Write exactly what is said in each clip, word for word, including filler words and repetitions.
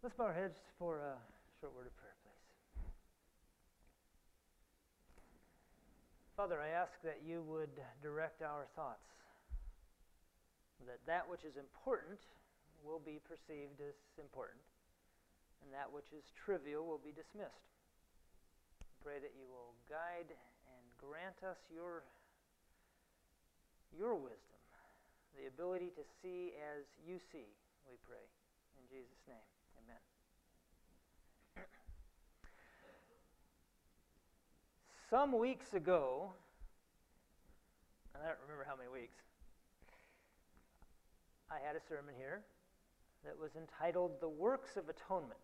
Let's bow our heads for a short word of prayer, please. Father, I ask that you would direct our thoughts, that that which is important will be perceived as important, and that which is trivial will be dismissed. I pray that you will guide and grant us your, your wisdom, the ability to see as you see, we pray. In Jesus' name, amen. Some weeks ago, and I don't remember how many weeks, I had a sermon here that was entitled The Works of Atonement.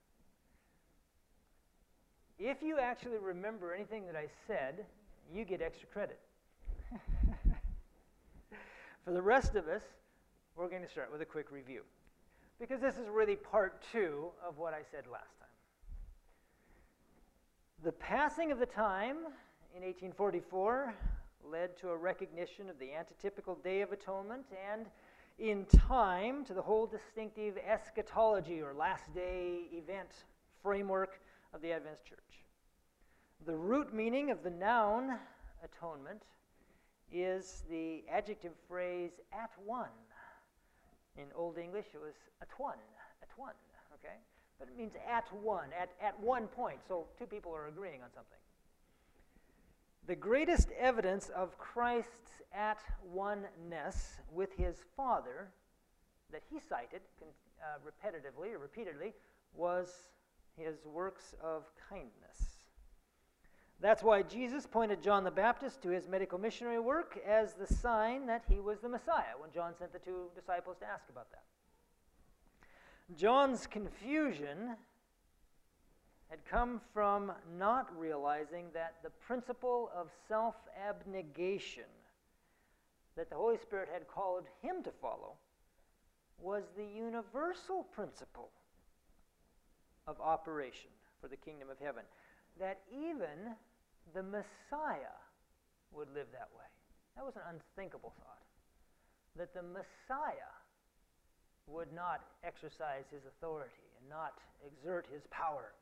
If you actually remember anything that I said, you get extra credit. For the rest of us, we're going to start with a quick review, because this is really part two of what I said last time. The passing of the time in eighteen forty-four led to a recognition of the antitypical Day of Atonement, and in time to the whole distinctive eschatology or last day event framework of the Adventist Church. The root meaning of the noun atonement is the adjective phrase at one. In Old English it was at one, at one, okay? But it means at one, at, at one point, so two people are agreeing on something. The greatest evidence of Christ's at oneness with his Father that he cited uh, repetitively or repeatedly was his works of kindness. That's why Jesus pointed John the Baptist to his medical missionary work as the sign that he was the Messiah when John sent the two disciples to ask about that. John's confusion had come from not realizing that the principle of self-abnegation that the Holy Spirit had called him to follow was the universal principle of operation for the kingdom of heaven, that even the Messiah would live that way. That was an unthinkable thought, that the Messiah would not exercise his authority and not exert his power.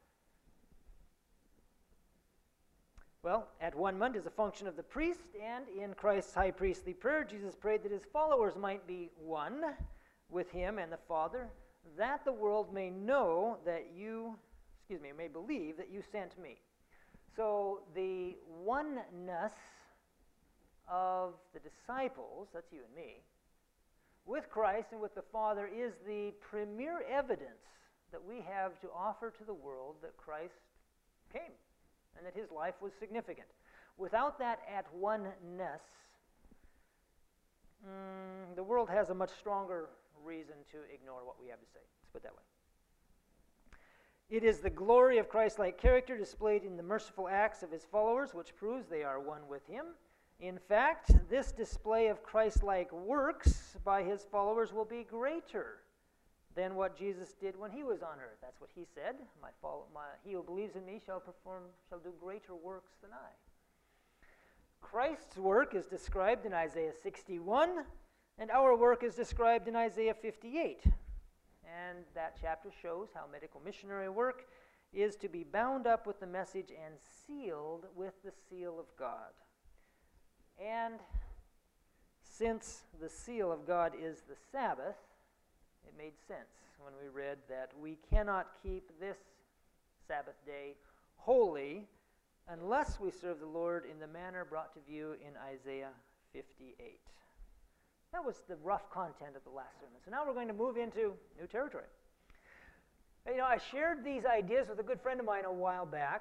Well, at one month is a function of the priest, and in Christ's high priestly prayer, Jesus prayed that his followers might be one with him and the Father, that the world may know that you, excuse me, may believe that you sent me. So the oneness of the disciples, that's you and me, with Christ and with the Father is the premier evidence that we have to offer to the world that Christ came and that his life was significant. Without that at oneness, mm, the world has a much stronger reason to ignore what we have to say. Let's put it that way. It is the glory of Christ-like character displayed in the merciful acts of his followers, which proves they are one with him. In fact, this display of Christ-like works by his followers will be greater than what Jesus did when he was on earth. That's what he said. My, follow, my he who believes in me shall perform, shall do greater works than I. Christ's work is described in Isaiah sixty-one, and our work is described in Isaiah fifty-eight. And that chapter shows how medical missionary work is to be bound up with the message and sealed with the seal of God. And since the seal of God is the Sabbath, it made sense when we read that we cannot keep this Sabbath day holy unless we serve the Lord in the manner brought to view in Isaiah fifty-eight. That was the rough content of the last sermon. So now we're going to move into new territory. You know, I shared these ideas with a good friend of mine a while back,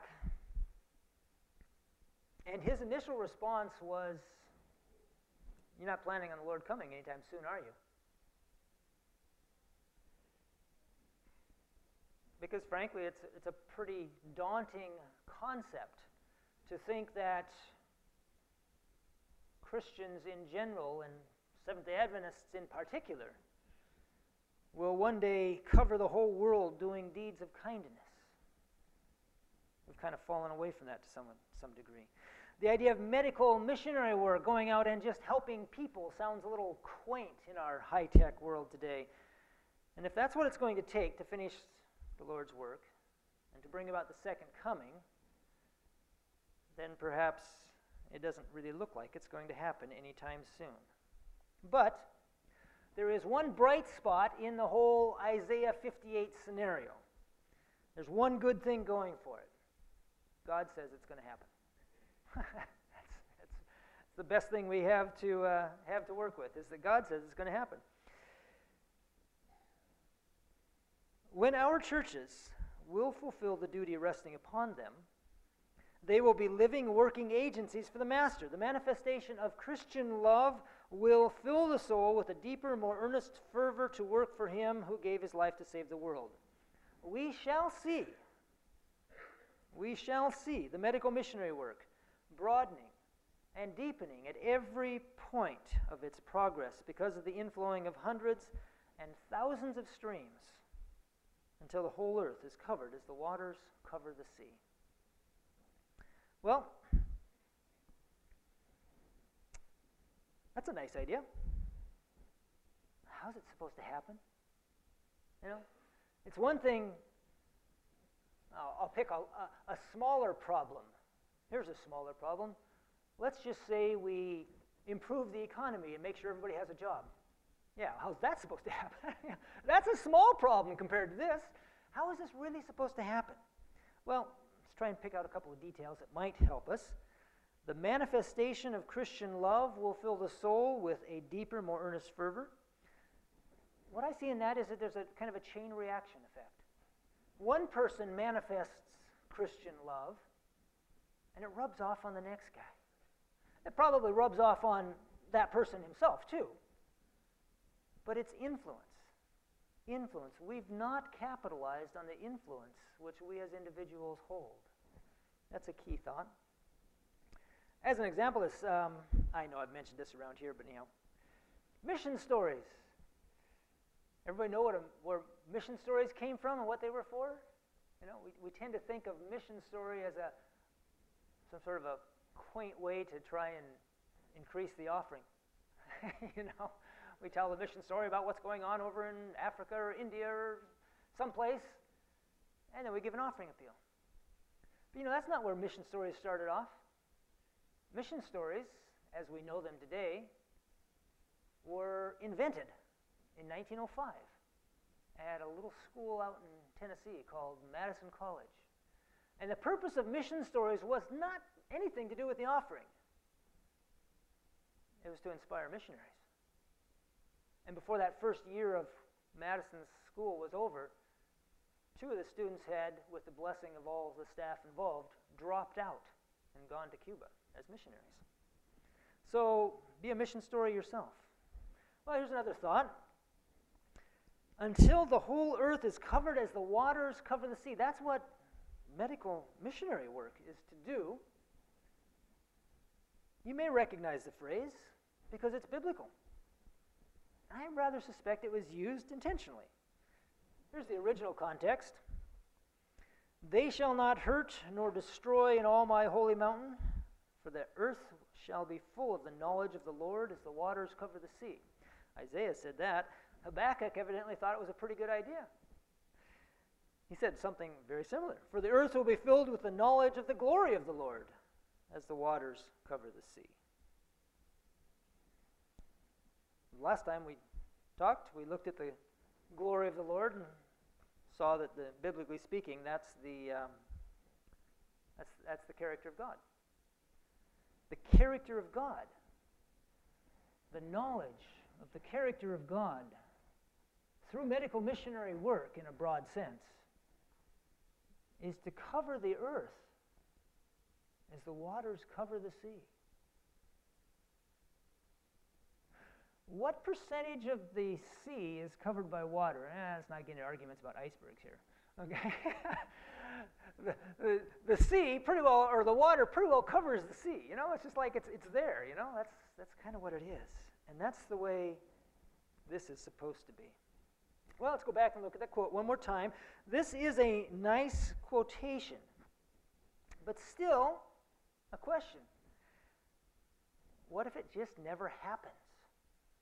and his initial response was, "You're not planning on the Lord coming anytime soon, are you?" Because frankly, it's, it's a pretty daunting concept to think that Christians in general, and Seventh-day Adventists in particular, will one day cover the whole world doing deeds of kindness. We've kind of fallen away from that to some, some degree. The idea of medical missionary work, going out and just helping people, sounds a little quaint in our high-tech world today. And if that's what it's going to take to finish the Lord's work and to bring about the second coming, then perhaps it doesn't really look like it's going to happen anytime soon. But there is one bright spot in the whole Isaiah fifty-eight scenario. There's one good thing going for it. God says it's going to happen. that's, that's, that's the best thing we have to uh, have to work with, is that God says it's going to happen. When our churches will fulfill the duty resting upon them, they will be living, working agencies for the Master. The manifestation of Christian love will fill the soul with a deeper, more earnest fervor to work for Him who gave His life to save the world. We shall see, we shall see the medical missionary work broadening and deepening at every point of its progress because of the inflowing of hundreds and thousands of streams until the whole earth is covered as the waters cover the sea. Well, that's a nice idea. How's it supposed to happen? You know, it's one thing, I'll, I'll pick a, a, a smaller problem. Here's a smaller problem. Let's just say we improve the economy and make sure everybody has a job. Yeah, how's that supposed to happen? That's a small problem compared to this. How is this really supposed to happen? Well, let's try and pick out a couple of details that might help us. The manifestation of Christian love will fill the soul with a deeper, more earnest fervor. What I see in that is that there's a kind of a chain reaction effect. One person manifests Christian love, and it rubs off on the next guy. It probably rubs off on that person himself, too. But it's influence. Influence. We've not capitalized on the influence which we as individuals hold. That's a key thought. As an example, this, um, I know I've mentioned this around here, but you know, mission stories. Everybody know what a, where mission stories came from and what they were for? You know, we, we tend to think of mission story as a some sort of a quaint way to try and increase the offering. You know, we tell the mission story about what's going on over in Africa or India or someplace, and then we give an offering appeal. But you know, that's not where mission stories started off. Mission stories, as we know them today, were invented in nineteen oh five at a little school out in Tennessee called Madison College. And the purpose of mission stories was not anything to do with the offering. It was to inspire missionaries. And before that first year of Madison's school was over, two of the students had, with the blessing of all the staff involved, dropped out and gone to Cuba as missionaries. So be a mission story yourself. Well, here's another thought. Until the whole earth is covered as the waters cover the sea. That's what medical missionary work is to do. You may recognize the phrase because it's biblical. I rather suspect it was used intentionally. Here's the original context. They shall not hurt nor destroy in all my holy mountain, for the earth shall be full of the knowledge of the Lord as the waters cover the sea. Isaiah said that. Habakkuk evidently thought it was a pretty good idea. He said something very similar. For the earth will be filled with the knowledge of the glory of the Lord as the waters cover the sea. Last time we talked, we looked at the glory of the Lord and saw that, the, biblically speaking, that's the um, that's that's the character of God. The character of God, the knowledge of the character of God through medical missionary work, in a broad sense, is to cover the earth as the waters cover the sea. What percentage of the sea is covered by water? Eh, let's not get into arguments about icebergs here. Okay, the, the the sea pretty well, or the water pretty well covers the sea. You know, it's just like it's it's there. You know, that's that's kind of what it is, and that's the way this is supposed to be. Well, let's go back and look at that quote one more time. This is a nice quotation, but still a question. What if it just never happens?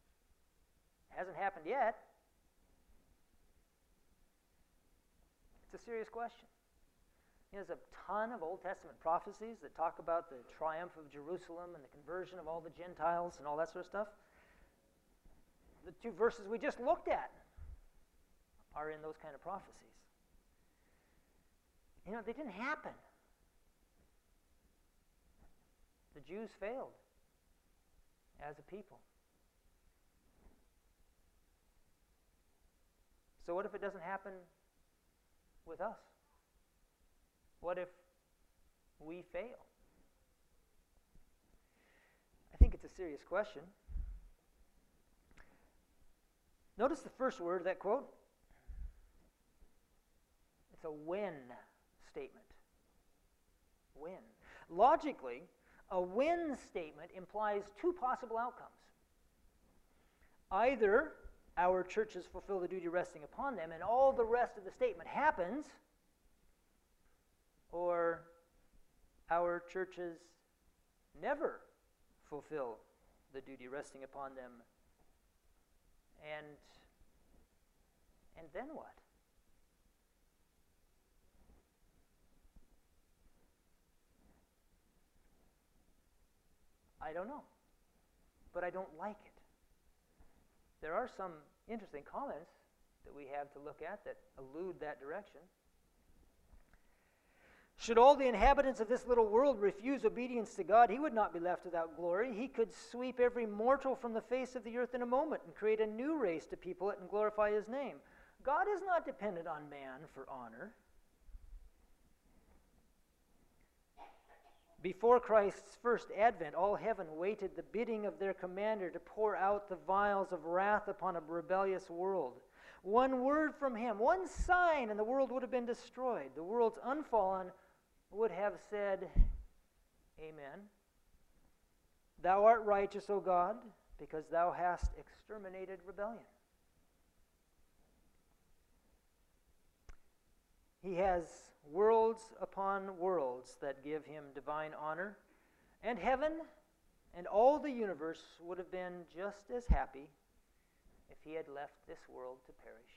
Hasn't happened yet. It's It's a serious question. There's a ton of Old Testament prophecies that talk about the triumph of Jerusalem and the conversion of all the Gentiles and all that sort of stuff. The two verses we just looked at are in those kind of prophecies. You know, they didn't happen. The Jews failed as a people. So what if it doesn't happen with us? What if we fail? I think it's a serious question. Notice the first word of that quote. It's a when statement. When. Logically, a when statement implies two possible outcomes. Either our churches fulfill the duty resting upon them and all the rest of the statement happens, or our churches never fulfill the duty resting upon them, and and then what? I don't know, but I don't like it. There are some interesting comments that we have to look at that allude that direction. Should all the inhabitants of this little world refuse obedience to God, he would not be left without glory. He could sweep every mortal from the face of the earth in a moment and create a new race to people it and glorify his name. God is not dependent on man for honor. Before Christ's first advent, all heaven waited the bidding of their commander to pour out the vials of wrath upon a rebellious world. One word from him, one sign, and the world would have been destroyed. The world's unfallen would have said, Amen. Thou art righteous, O God, because thou hast exterminated rebellion. He has worlds upon worlds that give him divine honor, and heaven and all the universe would have been just as happy if he had left this world to perish.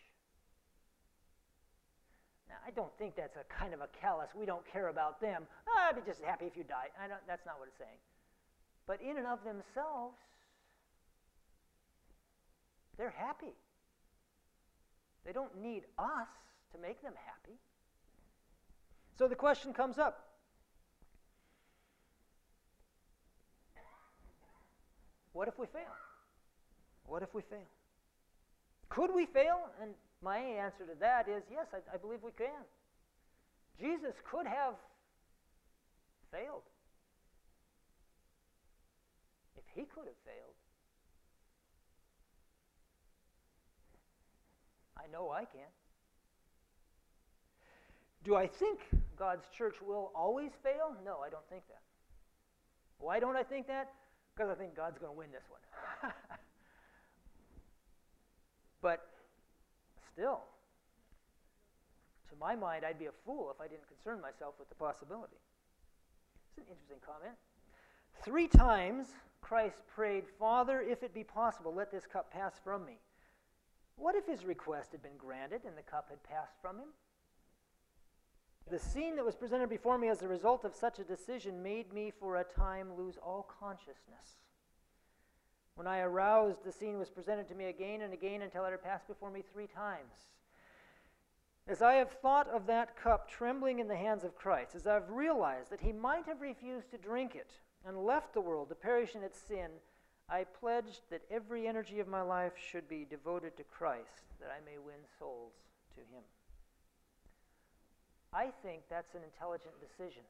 Now, I don't think that's a kind of a callous, we don't care about them. Oh, I'd be just happy if you died. I don't, that's not what it's saying. But in and of themselves, they're happy. They don't need us to make them happy. So the question comes up. What if we fail? What if we fail? Could we fail? And my answer to that is yes, I, I believe we can. Jesus could have failed. If he could have failed, I know I can. Do I think God's church will always fail? No, I don't think that. Why don't I think that? Because I think God's going to win this one. But still, to my mind, I'd be a fool if I didn't concern myself with the possibility. It's an interesting comment. Three times Christ prayed, Father, if it be possible, let this cup pass from me. What if his request had been granted and the cup had passed from him? The scene that was presented before me as a result of such a decision made me for a time lose all consciousness. When I aroused, the scene was presented to me again and again until it had passed before me three times. As I have thought of that cup trembling in the hands of Christ, as I've realized that he might have refused to drink it and left the world to perish in its sin, I pledged that every energy of my life should be devoted to Christ, that I may win souls to him. I think that's an intelligent decision.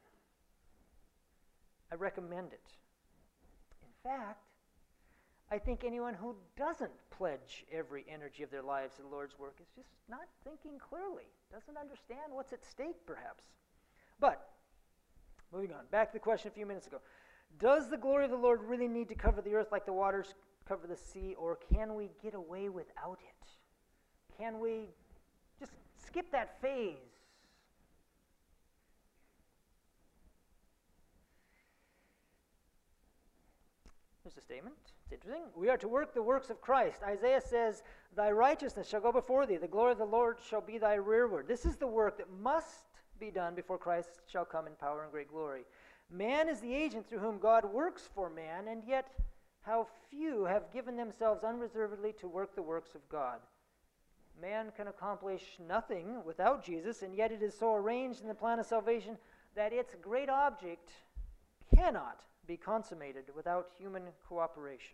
I recommend it. In fact, I think anyone who doesn't pledge every energy of their lives to the Lord's work is just not thinking clearly, doesn't understand what's at stake, perhaps. But, moving on, back to the question a few minutes ago. Does the glory of the Lord really need to cover the earth like the waters cover the sea, or can we get away without it? Can we just skip that phase? Here's a statement. It's interesting. We are to work the works of Christ. Isaiah says, thy righteousness shall go before thee. The glory of the Lord shall be thy rearward. This is the work that must be done before Christ shall come in power and great glory. Man is the agent through whom God works for man, and yet how few have given themselves unreservedly to work the works of God. Man can accomplish nothing without Jesus, and yet it is so arranged in the plan of salvation that its great object cannot be consummated without human cooperation.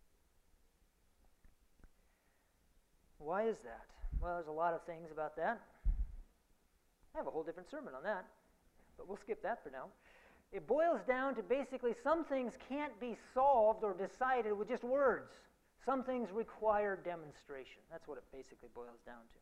Why is that? Well, there's a lot of things about that. I have a whole different sermon on that, but we'll skip that for now. It boils down to basically some things can't be solved or decided with just words. Some things require demonstration. That's what it basically boils down to.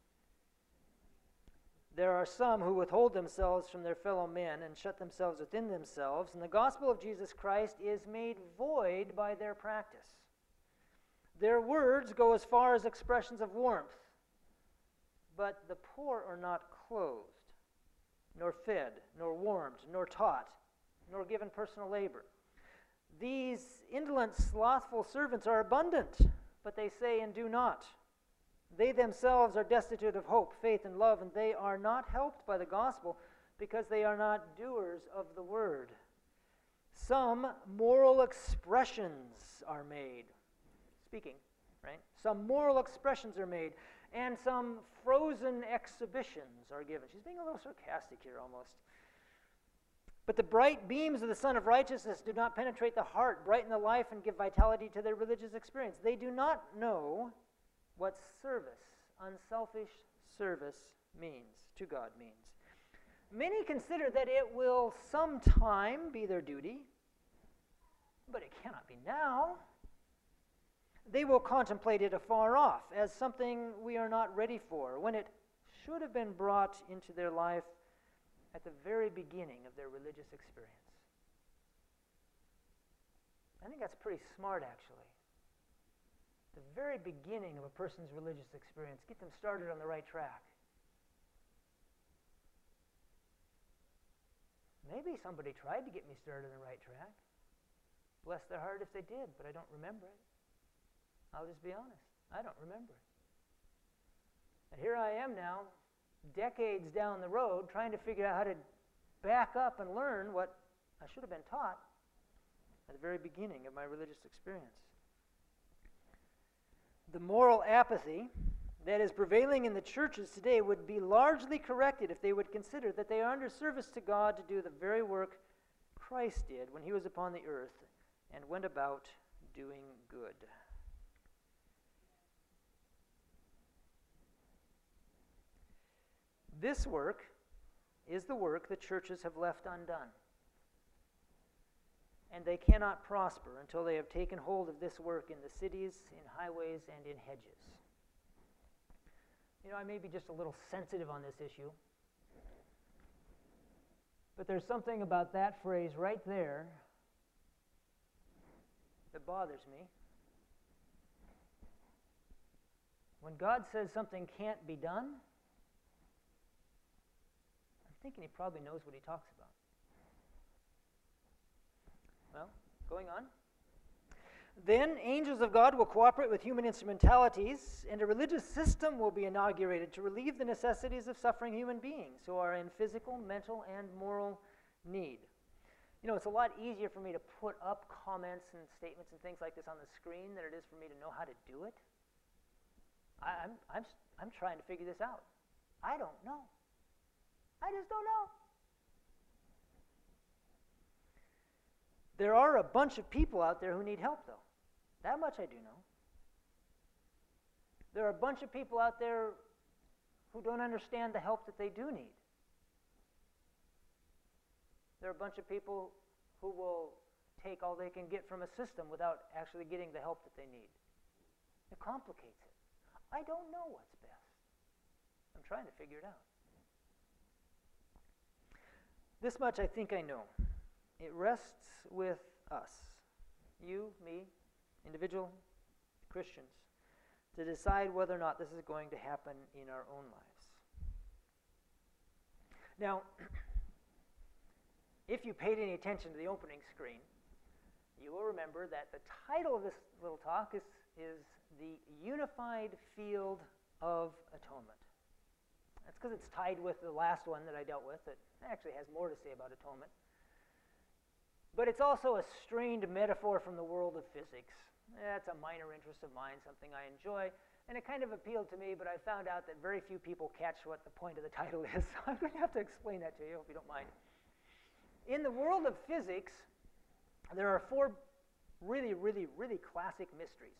There are some who withhold themselves from their fellow men and shut themselves within themselves, and the gospel of Jesus Christ is made void by their practice. Their words go as far as expressions of warmth, but the poor are not clothed, nor fed, nor warmed, nor taught, nor given personal labor. These indolent, slothful servants are abundant, but they say and do not. They themselves are destitute of hope, faith, and love, and they are not helped by the gospel because they are not doers of the word. Some moral expressions are made. Speaking, right? Some moral expressions are made, and some frozen exhibitions are given. She's being a little sarcastic here almost. But the bright beams of the Sun of Righteousness do not penetrate the heart, brighten the life, and give vitality to their religious experience. They do not know what service, unselfish service, means, to God means. Many consider that it will sometime be their duty, but it cannot be now. They will contemplate it afar off as something we are not ready for, when it should have been brought into their life at the very beginning of their religious experience. I think that's pretty smart, actually. The very beginning of a person's religious experience, get them started on the right track. Maybe somebody tried to get me started on the right track. Bless their heart if they did, but I don't remember it. I'll just be honest. I don't remember it. And here I am now, decades down the road, trying to figure out how to back up and learn what I should have been taught at the very beginning of my religious experience. The moral apathy that is prevailing in the churches today would be largely corrected if they would consider that they are under service to God to do the very work Christ did when he was upon the earth and went about doing good. This work is the work the churches have left undone. And they cannot prosper until they have taken hold of this work in the cities, in highways, and in hedges. You know, I may be just a little sensitive on this issue, but there's something about that phrase right there that bothers me. When God says something can't be done, I'm thinking he probably knows what he talks about. Well, going on. Then angels of God will cooperate with human instrumentalities, and a religious system will be inaugurated to relieve the necessities of suffering human beings who are in physical, mental, and moral need. You know, it's a lot easier for me to put up comments and statements and things like this on the screen than it is for me to know how to do it. I, I'm, I'm, I'm trying to figure this out. I don't know. I just don't know. There are a bunch of people out there who need help, though. That much I do know. There are a bunch of people out there who don't understand the help that they do need. There are a bunch of people who will take all they can get from a system without actually getting the help that they need. It complicates it. I don't know what's best. I'm trying to figure it out. This much I think I know. It rests with us, you, me, individual Christians, to decide whether or not this is going to happen in our own lives. Now, if you paid any attention to the opening screen, you will remember that the title of this little talk is, is The Unified Field of Atonement. That's because it's tied with the last one that I dealt with that actually has more to say about atonement. But it's also a strained metaphor from the world of physics. That's a minor interest of mine, something I enjoy, and it kind of appealed to me, but I found out that very few people catch what the point of the title is, so I'm going to have to explain that to you, if you don't mind. In the world of physics, there are four really, really, really classic mysteries.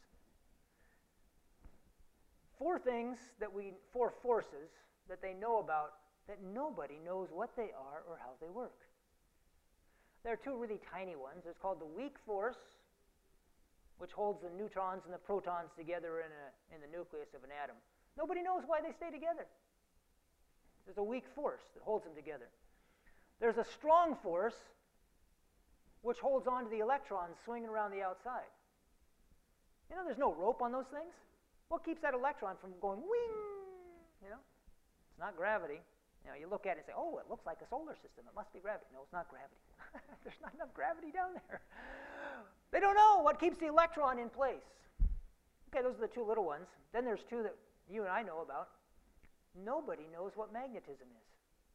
Four things that we, four forces that they know about that nobody knows what they are or how they work. There are two really tiny ones. There's called the weak force, which holds the neutrons and the protons together in, a, in the nucleus of an atom. Nobody knows why they stay together. There's a weak force that holds them together. There's a strong force, which holds on to the electrons swinging around the outside. You know, there's no rope on those things. What keeps that electron from going wing? You know, it's not gravity. You know, you look at it and say, oh, it looks like a solar system. It must be gravity. No, it's not gravity. There's not enough gravity down there. They don't know what keeps the electron in place. Okay, those are the two little ones. Then there's two that you and I know about. Nobody knows what magnetism is.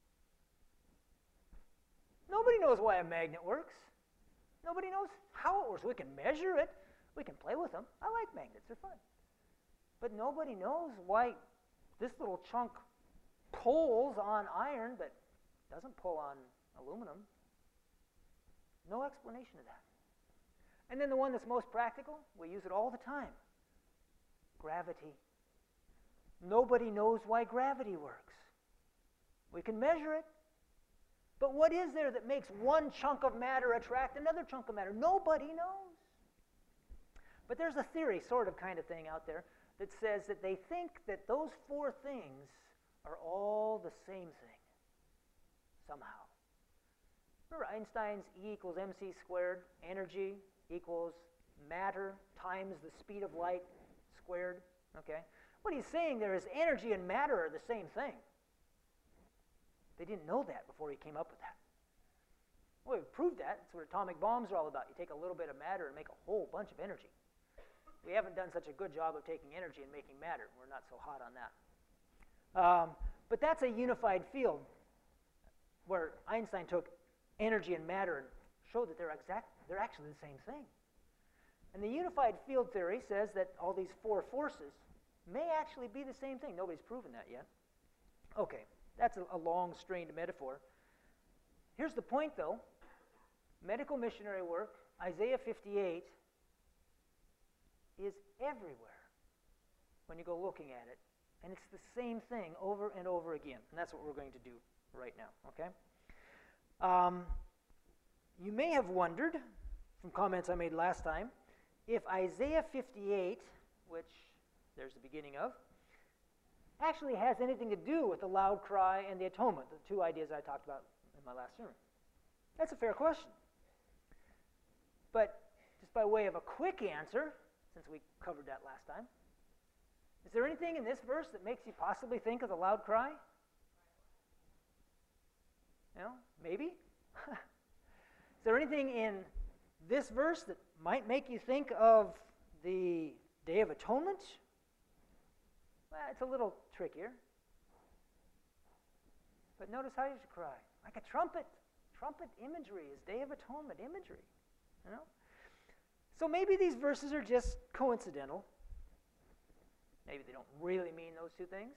Nobody knows why a magnet works. Nobody knows how it works. We can measure it. We can play with them. I like magnets. They're fun. But nobody knows why this little chunk pulls on iron but doesn't pull on aluminum. No explanation of that. And then the one that's most practical, we use it all the time. Gravity. Nobody knows why gravity works. We can measure it. But what is there that makes one chunk of matter attract another chunk of matter? Nobody knows. But there's a theory, sort of kind of thing out there, that says that they think that those four things are all the same thing, somehow. Remember Einstein's E equals mc squared, energy equals matter times the speed of light squared, okay? What he's saying there is energy and matter are the same thing. They didn't know that before he came up with that. Well, we've proved that. That's what atomic bombs are all about. You take a little bit of matter and make a whole bunch of energy. We haven't done such a good job of taking energy and making matter. We're not so hot on that. Um, but that's a unified field where Einstein took energy and matter and showed that they're exact, they're actually the same thing. And the unified field theory says that all these four forces may actually be the same thing. Nobody's proven that yet. Okay, that's a, a long, strained metaphor. Here's the point, though. Medical missionary work, Isaiah fifty-eight, is everywhere when you go looking at it. And it's the same thing over and over again. And that's what we're going to do right now, okay? Um, you may have wondered, from comments I made last time, if Isaiah fifty-eight, which there's the beginning of, actually has anything to do with the loud cry and the atonement, the two ideas I talked about in my last sermon. That's a fair question. But just by way of a quick answer, since we covered that last time, is there anything in this verse that makes you possibly think of the loud cry? You know, maybe? Is there anything in this verse that might make you think of the Day of Atonement? Well, it's a little trickier. But notice how you should cry. Like a trumpet. Trumpet imagery is Day of Atonement imagery. You know? So maybe these verses are just coincidental. Maybe they don't really mean those two things.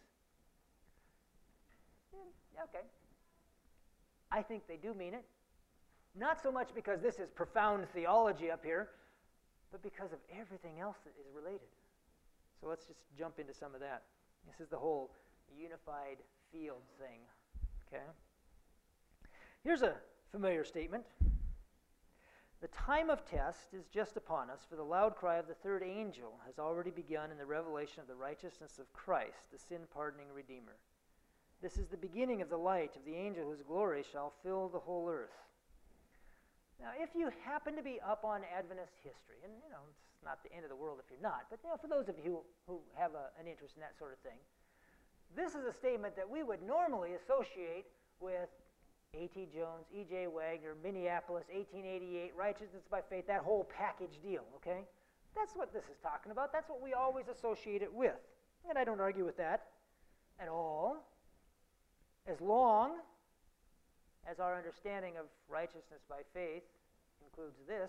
Yeah, okay. I think they do mean it. Not so much because this is profound theology up here, but because of everything else that is related. So let's just jump into some of that. This is the whole unified field thing. Okay? Here's a familiar statement. The time of test is just upon us, for the loud cry of the third angel has already begun in the revelation of the righteousness of Christ, the sin-pardoning Redeemer. This is the beginning of the light of the angel whose glory shall fill the whole earth. Now, if you happen to be up on Adventist history, and you know, it's not the end of the world if you're not, but you know, for those of you who, who have a, an interest in that sort of thing, this is a statement that we would normally associate with A T Jones, E J Wagner, Minneapolis, eighteen eighty-eight, righteousness by faith, that whole package deal, okay? That's what this is talking about. That's what we always associate it with. And I don't argue with that at all, as long as our understanding of righteousness by faith includes this.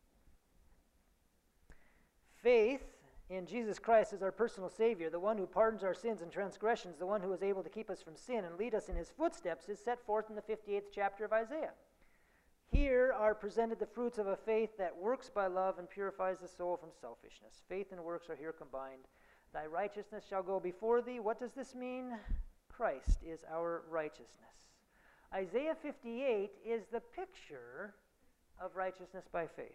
Faith in Jesus Christ as our personal Savior, the one who pardons our sins and transgressions, the one who is able to keep us from sin and lead us in his footsteps, is set forth in the fifty-eighth chapter of Isaiah. Here are presented the fruits of a faith that works by love and purifies the soul from selfishness. Faith and works are here combined. Thy righteousness shall go before thee. What does this mean? Christ is our righteousness. Isaiah fifty-eight is the picture of righteousness by faith.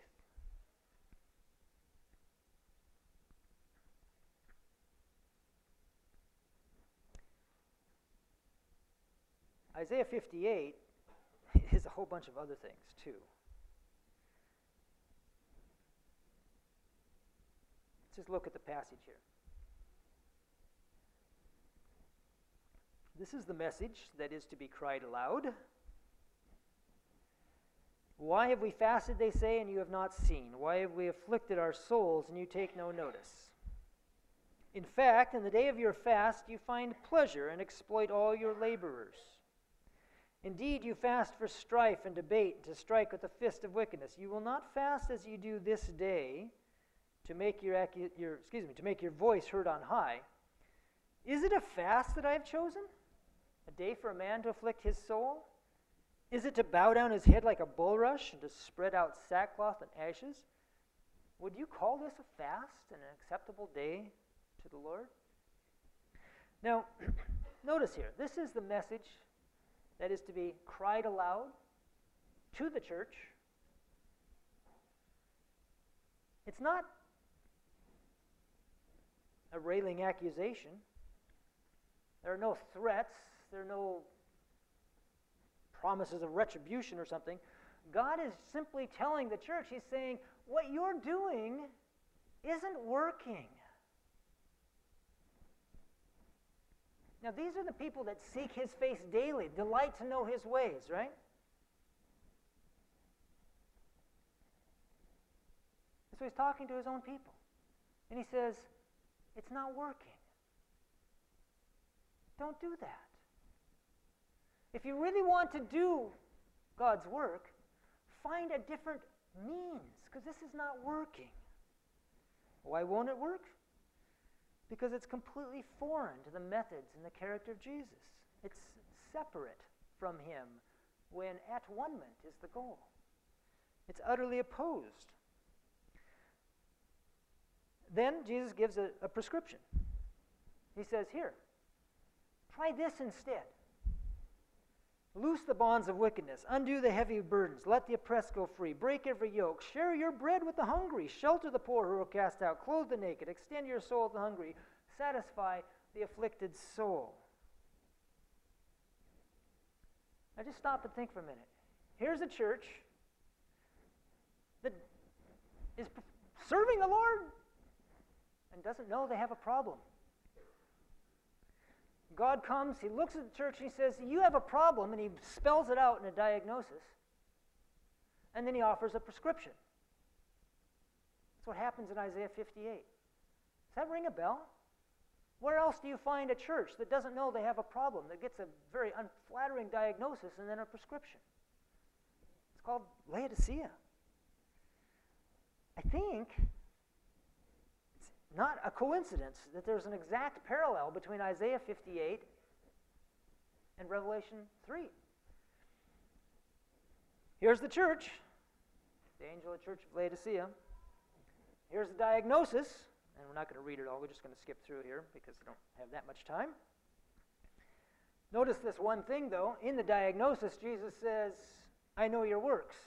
Isaiah fifty-eight is a whole bunch of other things, too. Let's just look at the passage here. This is the message that is to be cried aloud. Why have we fasted, they say, and you have not seen? Why have we afflicted our souls, and you take no notice? In fact, in the day of your fast, you find pleasure and exploit all your laborers. Indeed, you fast for strife and debate, to strike with the fist of wickedness. You will not fast as you do this day, to make your, acu- your excuse me, to make your voice heard on high. Is it a fast that I have chosen? A day for a man to afflict his soul? Is it to bow down his head like a bulrush and to spread out sackcloth and ashes? Would you call this a fast and an acceptable day to the Lord? Now, notice here, this is the message that is to be cried aloud to the church. It's not a railing accusation. There are no threats. There are no promises of retribution or something. God is simply telling the church, he's saying, what you're doing isn't working. Now, these are the people that seek his face daily, delight to know his ways, right? So he's talking to his own people. And he says, it's not working. Don't do that. If you really want to do God's work, find a different means, because this is not working. Why won't it work? Because it's completely foreign to the methods and the character of Jesus. It's separate from him when at-one-ment is the goal. It's utterly opposed. Then Jesus gives a, a prescription. He says, here, try this instead. Loose the bonds of wickedness, undo the heavy burdens, let the oppressed go free, break every yoke, share your bread with the hungry, shelter the poor who are cast out, clothe the naked, extend your soul to the hungry, satisfy the afflicted soul. Now just stop and think for a minute. Here's a church that is serving the Lord and doesn't know they have a problem. God comes, he looks at the church, and he says, you have a problem, and he spells it out in a diagnosis, and then he offers a prescription. That's what happens in Isaiah fifty-eight. Does that ring a bell? Where else do you find a church that doesn't know they have a problem, that gets a very unflattering diagnosis and then a prescription? It's called Laodicea. I think not a coincidence that there's an exact parallel between Isaiah fifty-eight and Revelation three. Here's the church, the angel of the church of Laodicea. Here's the diagnosis, and we're not going to read it all. We're just going to skip through here because we don't have that much time. Notice this one thing, though. In the diagnosis, Jesus says, I know your works.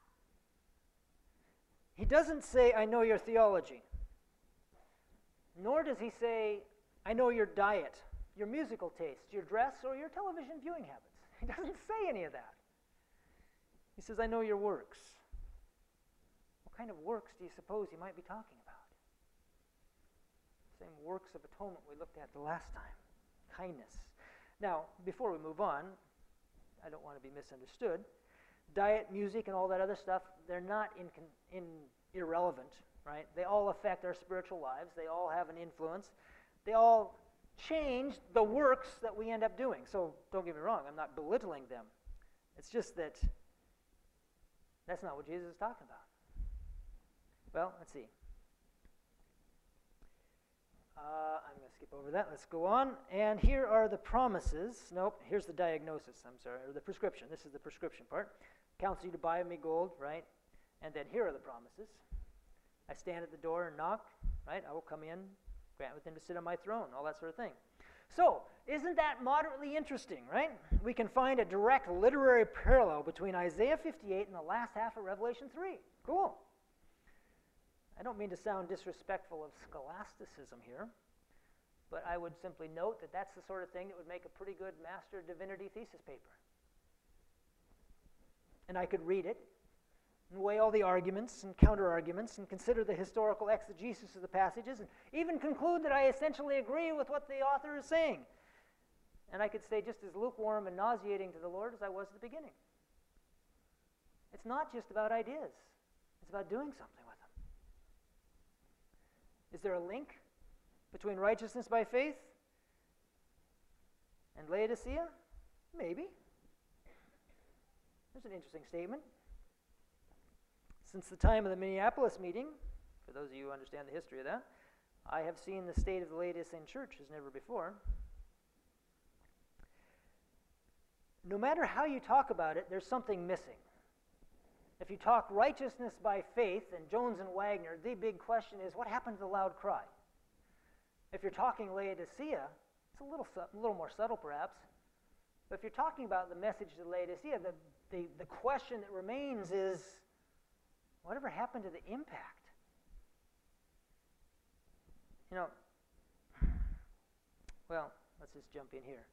He doesn't say, I know your theology. Nor does he say, I know your diet, your musical tastes, your dress, or your television viewing habits. He doesn't say any of that. He says, I know your works. What kind of works do you suppose he might be talking about? Same works of atonement we looked at the last time. Kindness. Now, before we move on, I don't want to be misunderstood. Diet, music, and all that other stuff, they're not in, in irrelevant, right? They all affect our spiritual lives. They all have an influence. They all change the works that we end up doing. So don't get me wrong, I'm not belittling them. It's just that that's not what Jesus is talking about. Well, let's see. Uh, I'm going to skip over that. Let's go on. And here are the promises. Nope, here's the diagnosis, I'm sorry, or the prescription. This is the prescription part. Counsel you to buy of me gold, right? And then here are the promises. I stand at the door and knock, right? I will come in, grant with him to sit on my throne, all that sort of thing. So, isn't that moderately interesting, right? We can find a direct literary parallel between Isaiah fifty-eight and the last half of Revelation three. Cool. I don't mean to sound disrespectful of scholasticism here, but I would simply note that that's the sort of thing that would make a pretty good Master of Divinity thesis paper. And I could read it, and weigh all the arguments and counter-arguments, and consider the historical exegesis of the passages, and even conclude that I essentially agree with what the author is saying. And I could stay just as lukewarm and nauseating to the Lord as I was at the beginning. It's not just about ideas. It's about doing something with them. Is there a link between righteousness by faith and Laodicea? Maybe. There's an interesting statement. Since the time of the Minneapolis meeting, for those of you who understand the history of that, I have seen the state of the Laodicean church as never before. No matter how you talk about it, there's something missing. If you talk righteousness by faith, and Jones and Wagner, the big question is, what happened to the loud cry? If you're talking Laodicea, it's a little, a little more subtle perhaps, but if you're talking about the message to Laodicea, the, the, the question that remains is, whatever happened to the impact? You know, well, let's just jump in here.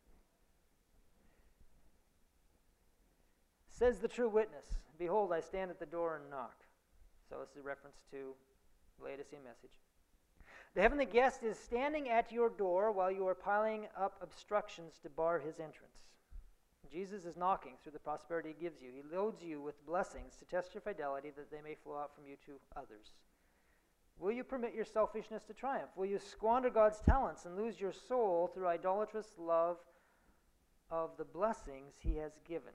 Says the true witness, behold, I stand at the door and knock. So this is a reference to Laodicean message. The heavenly guest is standing at your door while you are piling up obstructions to bar his entrance. Jesus is knocking through the prosperity he gives you. He loads you with blessings to test your fidelity that they may flow out from you to others. Will you permit your selfishness to triumph? Will you squander God's talents and lose your soul through idolatrous love of the blessings he has given?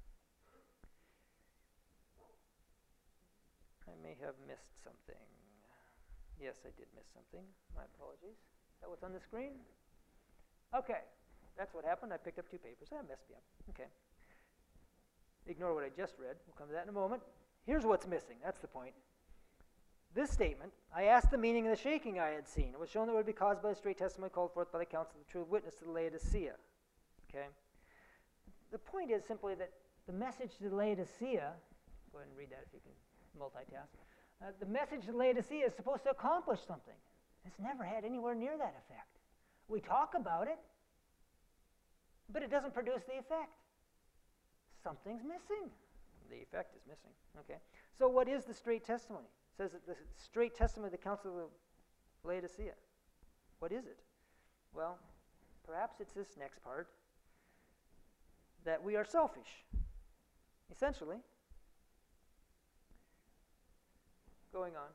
I may have missed something. Yes, I did miss something. My apologies. Is that what's on the screen? Okay. That's what happened. I picked up two papers. That messed me up. Okay. Ignore what I just read. We'll come to that in a moment. Here's what's missing. That's the point. This statement, I asked the meaning of the shaking I had seen. It was shown that it would be caused by the straight testimony called forth by the counsel of the true witness to the Laodicea. Okay. The point is simply that the message to Laodicea, go ahead and read that if you can multitask. Uh, the message to Laodicea is supposed to accomplish something. It's never had anywhere near that effect. We talk about it, but it doesn't produce the effect. Something's missing. The effect is missing. Okay. So what is the straight testimony? It says that the straight testimony of the council of Laodicea. What is it? Well, perhaps it's this next part, that we are selfish, essentially. Going on.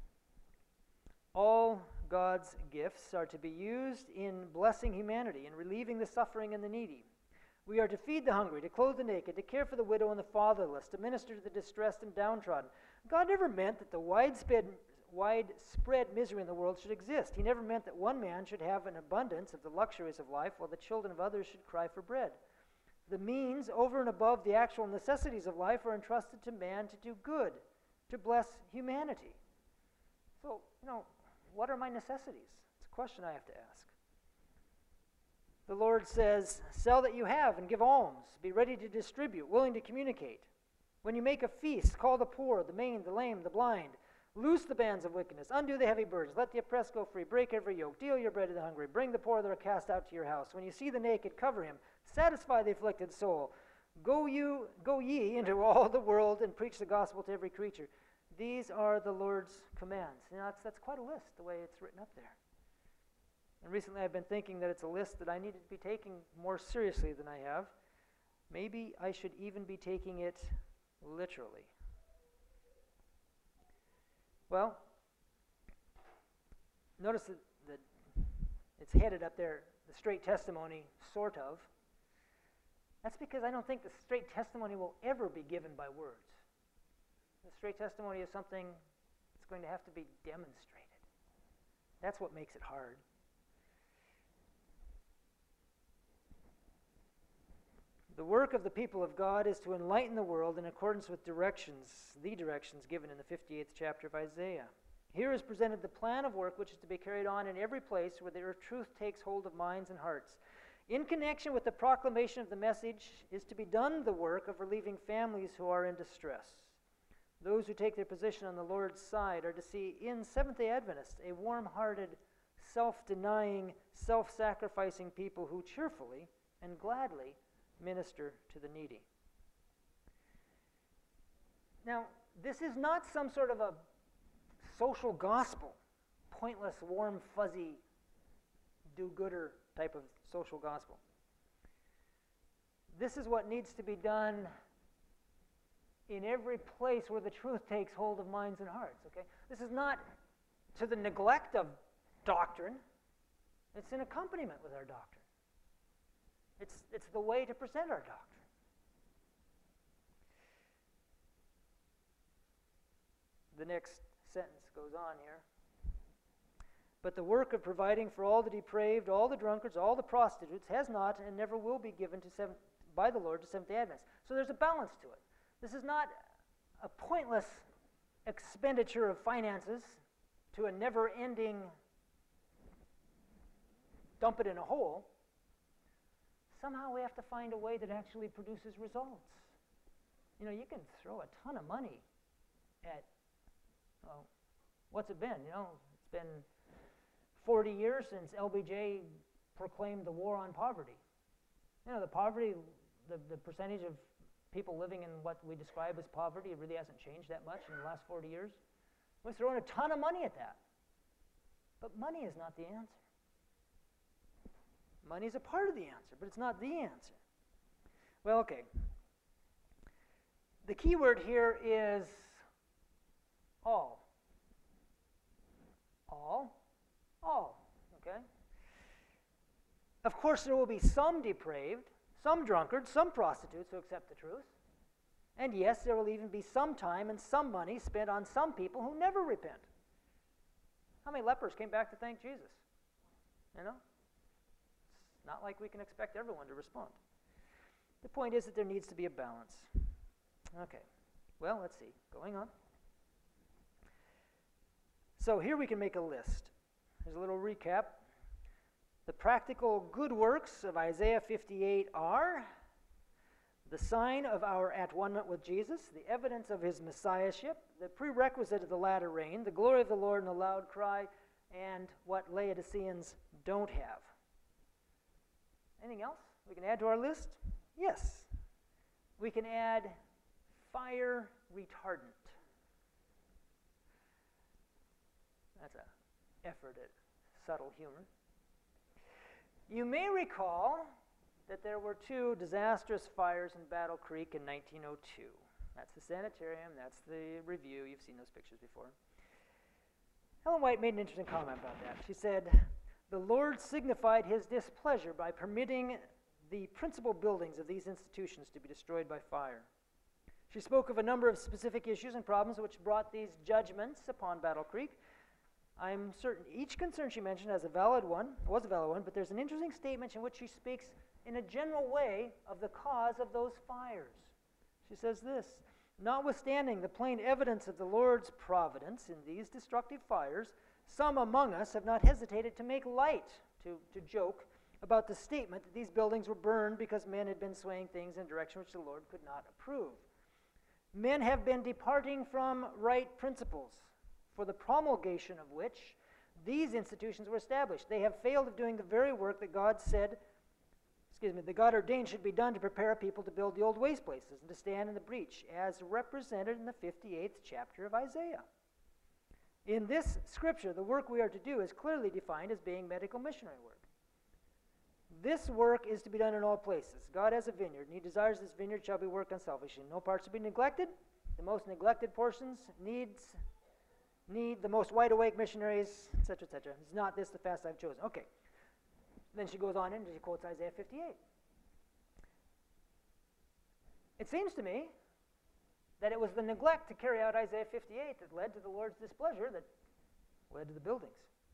All God's gifts are to be used in blessing humanity and relieving the suffering and the needy. We are to feed the hungry, to clothe the naked, to care for the widow and the fatherless, to minister to the distressed and downtrodden. God never meant that the widespread, widespread misery in the world should exist. He never meant that one man should have an abundance of the luxuries of life while the children of others should cry for bread. The means over and above the actual necessities of life are entrusted to man to do good, to bless humanity. So, you know, what are my necessities? It's a question I have to ask. The Lord says, sell that you have and give alms. Be ready to distribute, willing to communicate. When you make a feast, call the poor, the maimed, the lame, the blind. Loose the bands of wickedness. Undo the heavy burdens. Let the oppressed go free. Break every yoke. Deal your bread to the hungry. Bring the poor that are cast out to your house. When you see the naked, cover him. Satisfy the afflicted soul. Go you, go ye into all the world and preach the gospel to every creature. These are the Lord's commands. You know, that's, that's quite a list, the way it's written up there. And recently I've been thinking that it's a list that I needed to be taking more seriously than I have. Maybe I should even be taking it literally. Well, notice that, that it's headed up there, the straight testimony, sort of. That's because I don't think the straight testimony will ever be given by words. The straight testimony is something that's going to have to be demonstrated. That's what makes it hard. The work of the people of God is to enlighten the world in accordance with directions, the directions given in the fifty-eighth chapter of Isaiah. Here is presented the plan of work which is to be carried on in every place where the truth takes hold of minds and hearts. In connection with the proclamation of the message is to be done the work of relieving families who are in distress. Those who take their position on the Lord's side are to see in Seventh-day Adventists a warm-hearted, self-denying, self-sacrificing people who cheerfully and gladly minister to the needy. Now, this is not some sort of a social gospel, pointless, warm, fuzzy, do-gooder type of social gospel. This is what needs to be done in every place where the truth takes hold of minds and hearts. Okay, this is not to the neglect of doctrine. It's in accompaniment with our doctrine. It's, it's the way to present our doctrine. The next sentence goes on here. But the work of providing for all the depraved, all the drunkards, all the prostitutes has not and never will be given to seven, by the Lord to Seventh-day Adventists. So there's a balance to it. This is not a pointless expenditure of finances to a never-ending dump it in a hole. Somehow we have to find a way that actually produces results. You know, you can throw a ton of money at, well, what's it been? You know, it's been forty years since L B J proclaimed the war on poverty. You know, the poverty, the, the percentage of people living in what we describe as poverty, it really hasn't changed that much in the last forty years. We're throwing a ton of money at that. But money is not the answer. Money is a part of the answer, but it's not the answer. Well, okay. The key word here is all. All. All. Okay? Of course, there will be some depraved, some drunkards, some prostitutes who accept the truth. And yes, there will even be some time and some money spent on some people who never repent. How many lepers came back to thank Jesus? You know? It's not like we can expect everyone to respond. The point is that there needs to be a balance. Okay. Well, let's see. Going on. So here we can make a list. Here's a little recap. The practical good works of Isaiah fifty-eight are the sign of our at-one-ment with Jesus, the evidence of his messiahship, the prerequisite of the latter rain, the glory of the Lord in a loud cry, and what Laodiceans don't have. Anything else we can add to our list? Yes. We can add fire retardant. That's an effort at subtle humor. You may recall that there were two disastrous fires in Battle Creek in nineteen oh two. That's the sanitarium, that's the review. You've seen those pictures before. Ellen White made an interesting comment about that. She said, "The Lord signified his displeasure by permitting the principal buildings of these institutions to be destroyed by fire." She spoke of a number of specific issues and problems which brought these judgments upon Battle Creek. I'm certain each concern she mentioned has a valid one, was a valid one, but there's an interesting statement in which she speaks in a general way of the cause of those fires. She says this, "Notwithstanding the plain evidence of the Lord's providence in these destructive fires, some among us have not hesitated to make light, to, to joke, about the statement that these buildings were burned because men had been swaying things in a direction which the Lord could not approve. Men have been departing from right principles, for the promulgation of which these institutions were established. They have failed of doing the very work that God said, excuse me, that God ordained should be done to prepare a people to build the old waste places and to stand in the breach, as represented in the fifty-eighth chapter of Isaiah. In this scripture, the work we are to do is clearly defined as being medical missionary work. This work is to be done in all places. God has a vineyard, and he desires this vineyard shall be worked unselfishly. No parts to be neglected. The most neglected portions needs need the most wide-awake missionaries, et cetera, et cetera. It's not this the fast I've chosen. Okay. Then she goes on and she quotes Isaiah fifty-eight. It seems to me that it was the neglect to carry out Isaiah fifty-eight that led to the Lord's displeasure, that led to the buildings.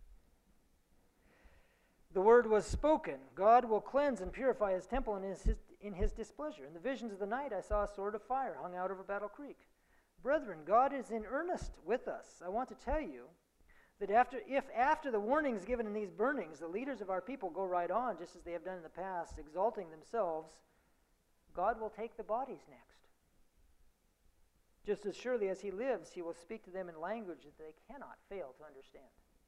The word was spoken. God will cleanse and purify his temple in his, his, in his displeasure. In the visions of the night I saw a sword of fire hung out over Battle Creek. Brethren, God is in earnest with us. I want to tell you that after, if after the warnings given in these burnings, the leaders of our people go right on, just as they have done in the past, exalting themselves, God will take the bodies next. Just as surely as he lives, he will speak to them in language that they cannot fail to understand.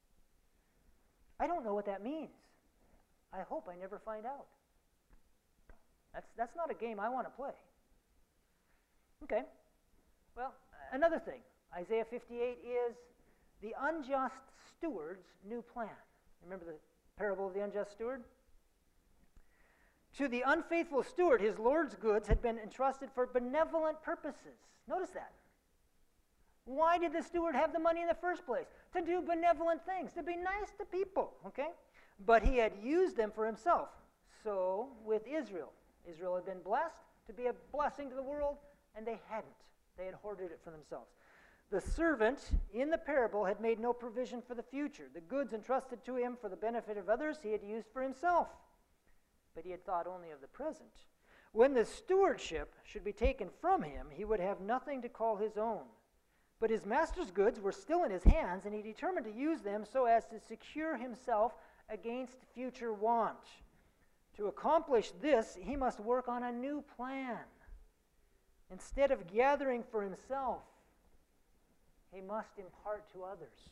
I don't know what that means. I hope I never find out. That's, that's not a game I want to play. Okay. Well, another thing. Isaiah fifty-eight is the unjust steward's new plan. Remember the parable of the unjust steward? To the unfaithful steward, his Lord's goods had been entrusted for benevolent purposes. Notice that. Why did the steward have the money in the first place? To do benevolent things, to be nice to people, okay? But he had used them for himself. So with Israel. Israel had been blessed to be a blessing to the world, and they hadn't. They had hoarded it for themselves. The servant in the parable had made no provision for the future. The goods entrusted to him for the benefit of others he had used for himself. But he had thought only of the present. When the stewardship should be taken from him, he would have nothing to call his own. But his master's goods were still in his hands, and he determined to use them so as to secure himself against future want. To accomplish this, he must work on a new plan. Instead of gathering for himself, he must impart to others.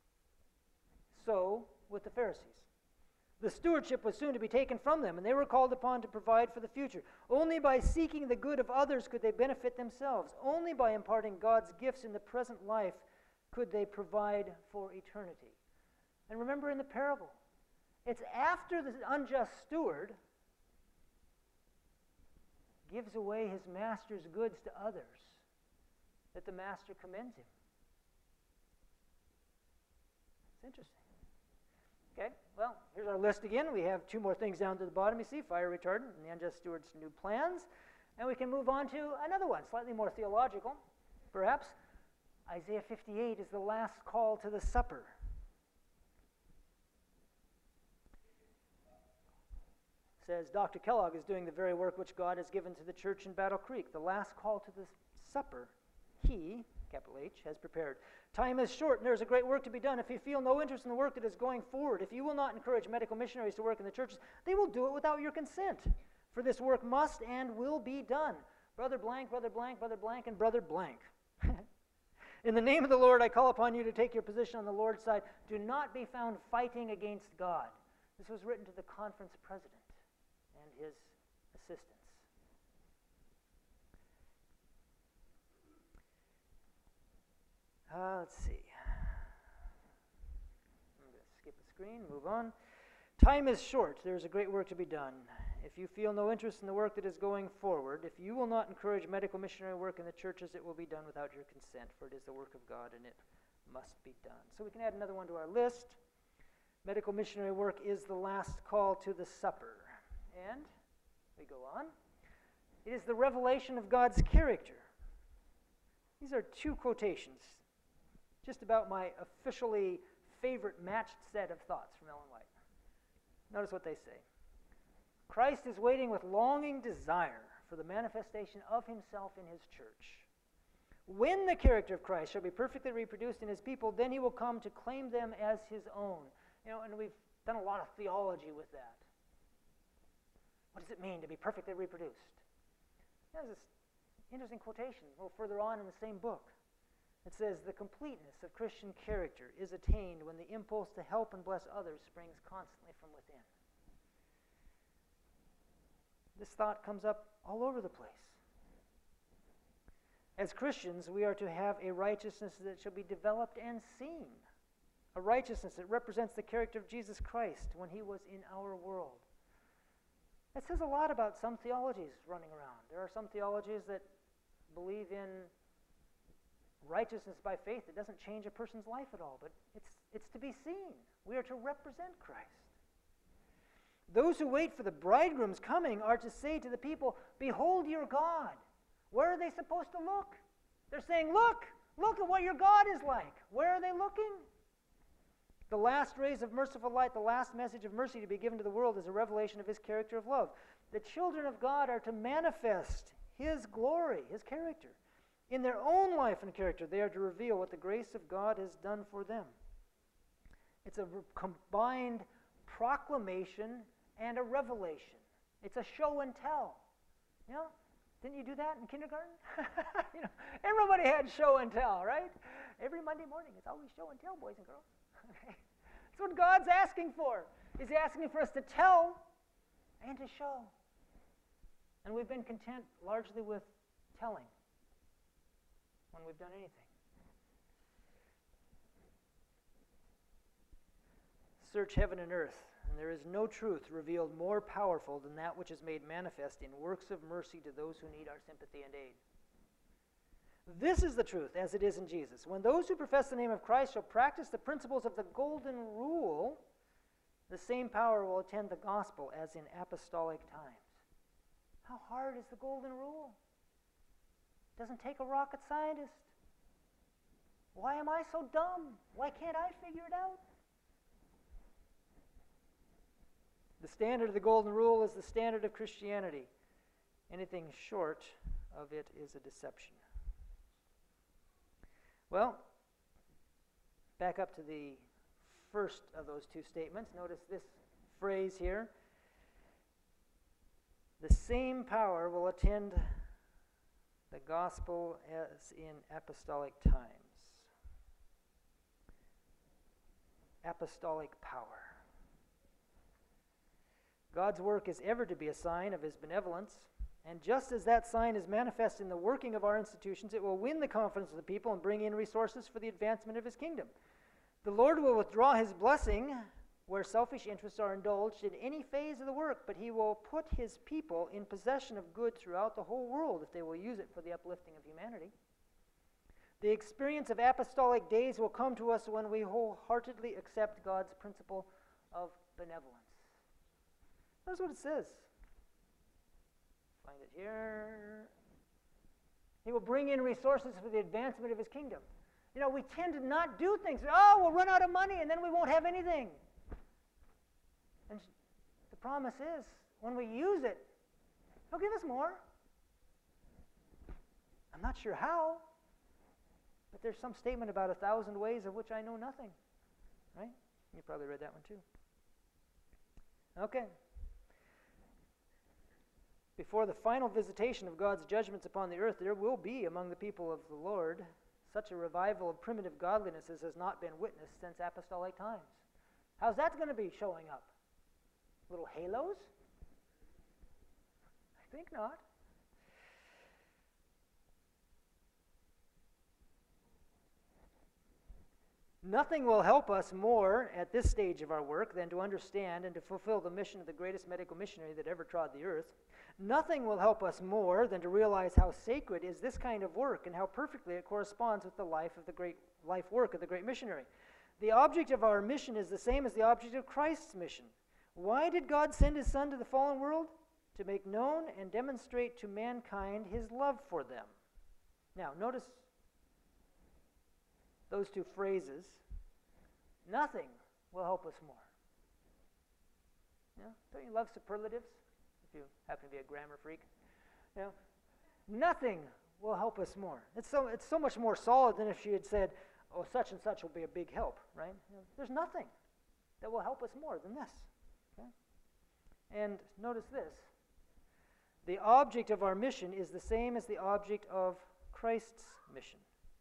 So, with the Pharisees. The stewardship was soon to be taken from them, and they were called upon to provide for the future. Only by seeking the good of others could they benefit themselves. Only by imparting God's gifts in the present life could they provide for eternity. And remember in the parable, it's after the unjust steward gives away his master's goods to others that the master commends him. It's interesting. Okay, well, here's our list again. We have two more things down to the bottom, you see, fire retardant and the unjust steward's new plans. And we can move on to another one, slightly more theological, perhaps. Isaiah fifty-eight is the last call to the supper. It says, Doctor Kellogg is doing the very work which God has given to the church in Battle Creek. The last call to the supper, he, capital H, has prepared. Time is short, and there is a great work to be done. If you feel no interest in the work that is going forward, if you will not encourage medical missionaries to work in the churches, they will do it without your consent. For this work must and will be done. Brother blank, brother blank, brother blank, and brother blank. In the name of the Lord, I call upon you to take your position on the Lord's side. Do not be found fighting against God. This was written to the conference president and his assistants. Uh, let's see. I'm going to skip the screen, move on. Time is short. There is a great work to be done. If you feel no interest in the work that is going forward, if you will not encourage medical missionary work in the churches, it will be done without your consent, for it is the work of God, and it must be done. So we can add another one to our list. Medical missionary work is the last call to the supper. And we go on. It is the revelation of God's character. These are two quotations, just about my officially favorite matched set of thoughts from Ellen White. Notice what they say. Christ is waiting with longing desire for the manifestation of himself in his church. When the character of Christ shall be perfectly reproduced in his people, then he will come to claim them as his own. You know, and we've done a lot of theology with that. What does it mean to be perfectly reproduced? There's this interesting quotation a little further on in the same book. It says, the completeness of Christian character is attained when the impulse to help and bless others springs constantly from within. This thought comes up all over the place. As Christians, we are to have a righteousness that shall be developed and seen. A righteousness that represents the character of Jesus Christ when he was in our world. That says a lot about some theologies running around. There are some theologies that believe in righteousness by faith. It doesn't change a person's life at all, but it's, it's to be seen. We are to represent Christ. Those who wait for the bridegroom's coming are to say to the people, behold your God. Where are they supposed to look? They're saying, look, look at what your God is like. Where are they looking? The last rays of merciful light, the last message of mercy to be given to the world is a revelation of his character of love. The children of God are to manifest his glory, his character. In their own life and character, they are to reveal what the grace of God has done for them. It's a re- combined proclamation and a revelation. It's a show and tell. You know, didn't you do that in kindergarten? You know, everybody had show and tell, right? Every Monday morning, it's always show and tell, boys and girls. Okay? That's what God's asking for. He's asking for us to tell and to show. And we've been content largely with telling when we've done anything. Search heaven and earth, and there is no truth revealed more powerful than that which is made manifest in works of mercy to those who need our sympathy and aid. This is the truth, as it is in Jesus. When those who profess the name of Christ shall practice the principles of the golden rule, the same power will attend the gospel as in apostolic times. How hard is the golden rule? It doesn't take a rocket scientist. Why am I so dumb? Why can't I figure it out? The standard of the golden rule is the standard of Christianity. Anything short of it is a deception. Well, back up to the first of those two statements. Notice this phrase here. The same power will attend the gospel as in apostolic times. Apostolic power. God's work is ever to be a sign of his benevolence, and just as that sign is manifest in the working of our institutions, it will win the confidence of the people and bring in resources for the advancement of his kingdom. The Lord will withdraw his blessing where selfish interests are indulged in any phase of the work, but he will put his people in possession of good throughout the whole world if they will use it for the uplifting of humanity. The experience of apostolic days will come to us when we wholeheartedly accept God's principle of benevolence. That's what it says. Find it here. He will bring in resources for the advancement of his kingdom. You know, we tend to not do things. Oh, we'll run out of money and then we won't have anything. And the promise is, when we use it, he'll give us more. I'm not sure how, but there's some statement about a thousand ways of which I know nothing. Right? You probably read that one too. Okay. Before the final visitation of God's judgments upon the earth, there will be among the people of the Lord such a revival of primitive godliness as has not been witnessed since apostolic times. How's that going to be showing up? Little halos? I think not. Nothing will help us more at this stage of our work than to understand and to fulfill the mission of the greatest medical missionary that ever trod the earth. Nothing will help us more than to realize how sacred is this kind of work and how perfectly it corresponds with the life of the great life work of the great missionary. The object of our mission is the same as the object of Christ's mission. Why did God send his Son to the fallen world? To make known and demonstrate to mankind his love for them. Now, notice those two phrases. Nothing will help us more. You know, don't you love superlatives? If you happen to be a grammar freak. You know, nothing will help us more. It's so, it's so much more solid than if she had said, oh, such and such will be a big help, right? You know, there's nothing that will help us more than this. Okay? And notice this. The object of our mission is the same as the object of Christ's mission.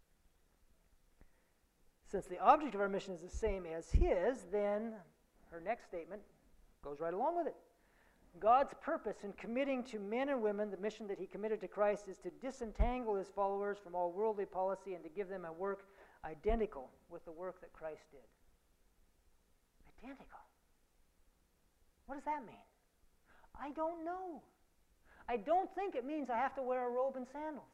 Since the object of our mission is the same as his, then her next statement goes right along with it. God's purpose in committing to men and women the mission that he committed to Christ is to disentangle his followers from all worldly policy and to give them a work identical with the work that Christ did. Identical. What does that mean? I don't know. I don't think it means I have to wear a robe and sandals.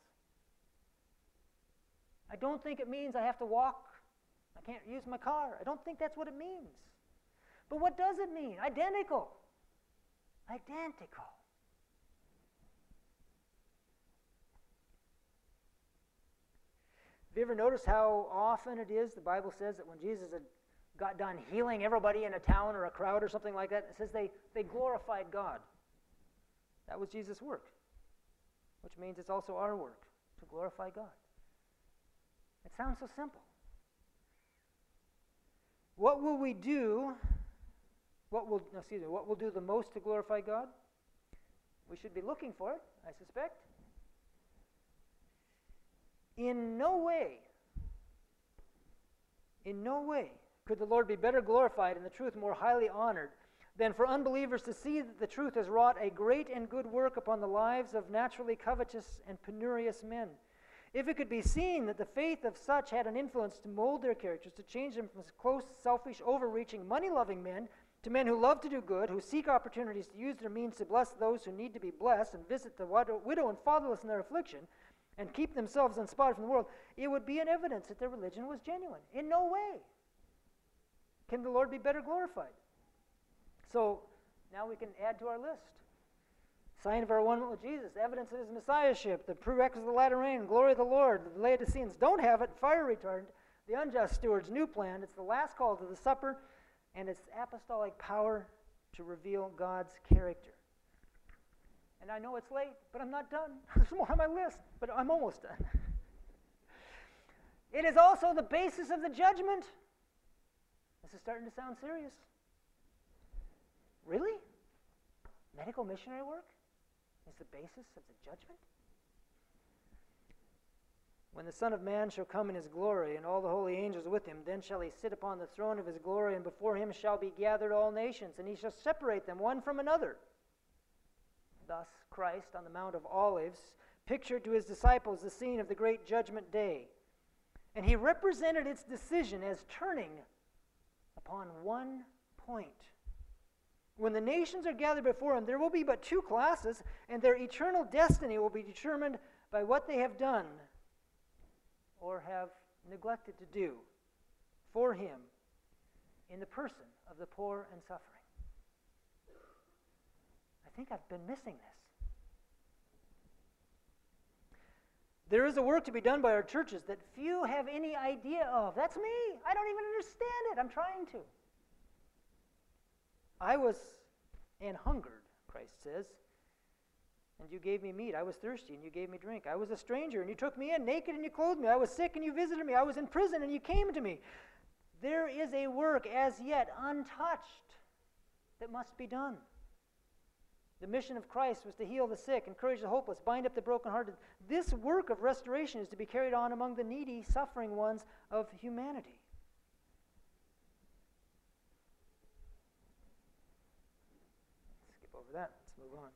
I don't think it means I have to walk. I can't use my car. I don't think that's what it means. But what does it mean? Identical. Identical. Have you ever noticed how often it is the Bible says that when Jesus had got done healing everybody in a town or a crowd or something like that, it says they, they glorified God. That was Jesus' work, which means it's also our work to glorify God. It sounds so simple. What will we do? What will no, excuse me? What will do the most to glorify God? We should be looking for it, I suspect. In no way, in no way could the Lord be better glorified and the truth more highly honored than for unbelievers to see that the truth has wrought a great and good work upon the lives of naturally covetous and penurious men. If it could be seen that the faith of such had an influence to mold their characters, to change them from close, selfish, overreaching, money-loving men to men who love to do good, who seek opportunities to use their means to bless those who need to be blessed and visit the widow and fatherless in their affliction, and keep themselves unspotted from the world, it would be an evidence that their religion was genuine. In no way can the Lord be better glorified. So now we can add to our list. Sign of our one with Jesus, evidence of his messiahship, the prerequisite of the latter rain, glory of the Lord. The Laodiceans don't have it, fire retardant. The unjust steward's new plan. It's the last call to the supper, and it's apostolic power to reveal God's character. And I know it's late, but I'm not done. There's more on my list, but I'm almost done. It is also the basis of the judgment. This is starting to sound serious. Really? Medical missionary work is the basis of the judgment? When the Son of Man shall come in his glory, and all the holy angels with him, then shall he sit upon the throne of his glory, and before him shall be gathered all nations, and he shall separate them one from another. Thus, Christ on the Mount of Olives pictured to his disciples the scene of the great judgment day. And he represented its decision as turning upon one point. When the nations are gathered before him, there will be but two classes, and their eternal destiny will be determined by what they have done or have neglected to do for him in the person of the poor and suffering. I think I've been missing this. There is a work to be done by our churches that few have any idea of. That's me. I don't even understand it. I'm trying to. I was and hungered, Christ says, and you gave me meat. I was thirsty, and you gave me drink. I was a stranger, and you took me in. Naked, and you clothed me. I was sick, and you visited me. I was in prison, and you came to me. There is a work as yet untouched that must be done. The mission of Christ was to heal the sick, encourage the hopeless, bind up the brokenhearted. This work of restoration is to be carried on among the needy, suffering ones of humanity. Skip over that. Let's move on.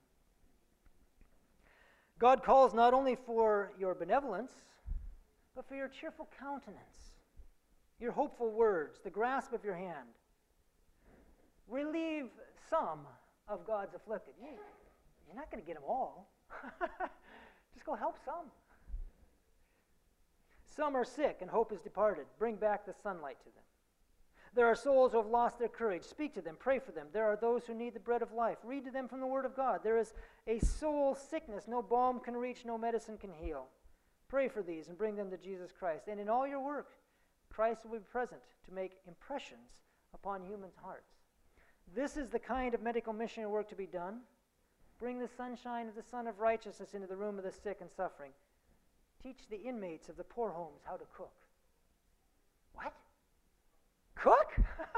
God calls not only for your benevolence, but for your cheerful countenance, your hopeful words, the grasp of your hand. Relieve some of God's afflicted. You, you're not going to get them all. Just go help some. Some are sick and hope is departed. Bring back the sunlight to them. There are souls who have lost their courage. Speak to them. Pray for them. There are those who need the bread of life. Read to them from the Word of God. There is a soul sickness no balm can reach, no medicine can heal. Pray for these and bring them to Jesus Christ. And in all your work, Christ will be present to make impressions upon human hearts. This is the kind of medical missionary work to be done. Bring the sunshine of the Son of Righteousness into the room of the sick and suffering. Teach the inmates of the poor homes how to cook. What? Cook?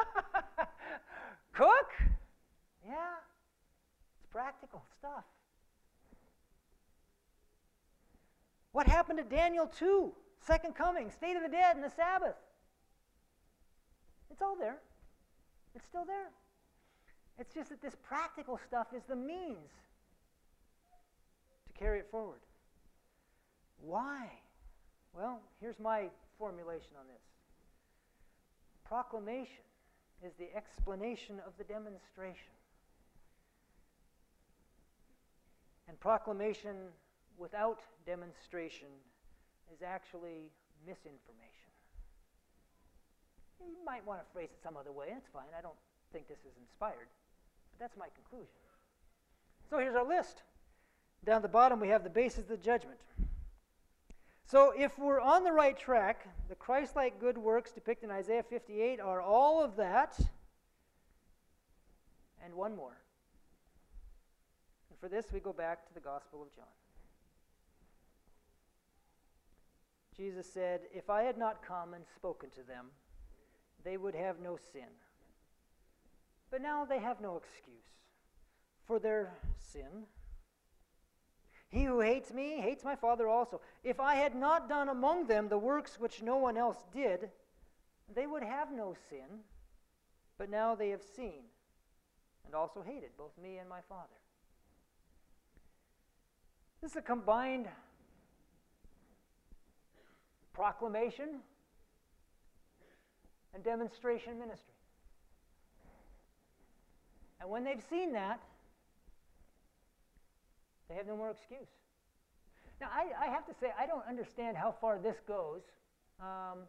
Cook? Yeah. It's practical stuff. What happened to Daniel two? Second coming, state of the dead, and the Sabbath. It's all there. It's still there. It's just that this practical stuff is the means to carry it forward. Why? Well, here's my formulation on this. Proclamation is the explanation of the demonstration. And proclamation without demonstration is actually misinformation. You might want to phrase it some other way, that's fine. I don't think this is inspired, but that's my conclusion. So here's our list. Down at the bottom we have the basis of the judgment. So if we're on the right track, the Christ-like good works depicted in Isaiah fifty-eight are all of that and one more. And for this we go back to the Gospel of John. Jesus said, "If I had not come and spoken to them, they would have no sin. But now they have no excuse for their sin. He who hates me hates my Father also. If I had not done among them the works which no one else did, they would have no sin. But now they have seen and also hated both me and my Father." This is a combined proclamation and demonstration ministry. And when they've seen that, they have no more excuse. Now, I, I have to say, I don't understand how far this goes. Um,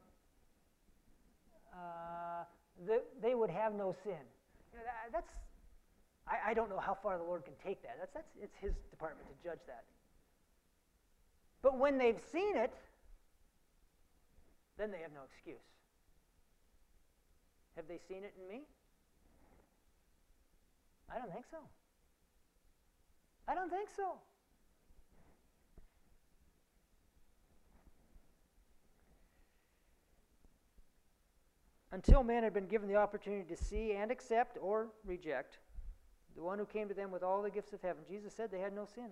uh, the, they would have no sin. You know, that, that's, I, I don't know how far the Lord can take that. That's, that's, it's His department to judge that. But when they've seen it, then they have no excuse. Have they seen it in me? I don't think so. I don't think so. Until men had been given the opportunity to see and accept or reject the one who came to them with all the gifts of heaven, Jesus said they had no sin.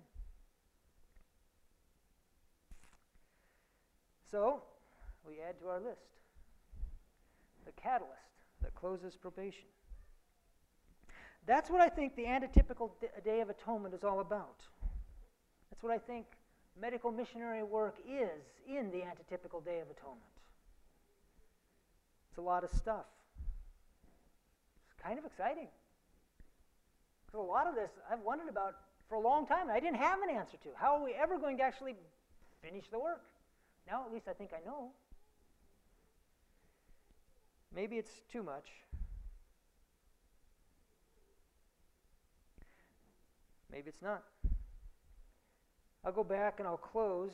So, we add to our list the catalyst that closes probation. That's what I think the antitypical Day of Atonement is all about. That's what I think medical missionary work is in the antitypical Day of Atonement. It's a lot of stuff. It's kind of exciting. Because a lot of this I've wondered about for a long time, and I didn't have an answer to. How are we ever going to actually finish the work? Now at least I think I know. Maybe it's too much. Maybe it's not. I'll go back and I'll close